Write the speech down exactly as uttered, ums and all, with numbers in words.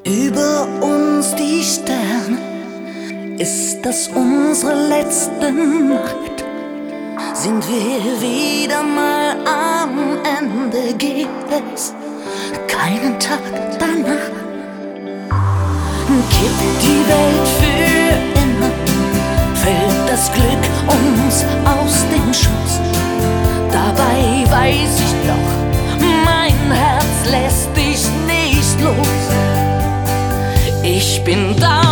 Über uns die Sterne, ist das unsere letzte Nacht? Sind wir wieder mal am Ende? Gibt es keinen Tag danach? Kippt die Welt für immer? Fällt das Glück uns aus dem Schoß? Dabei weiß ich doch, mein Herz lässt dich nicht los. Ich bin da.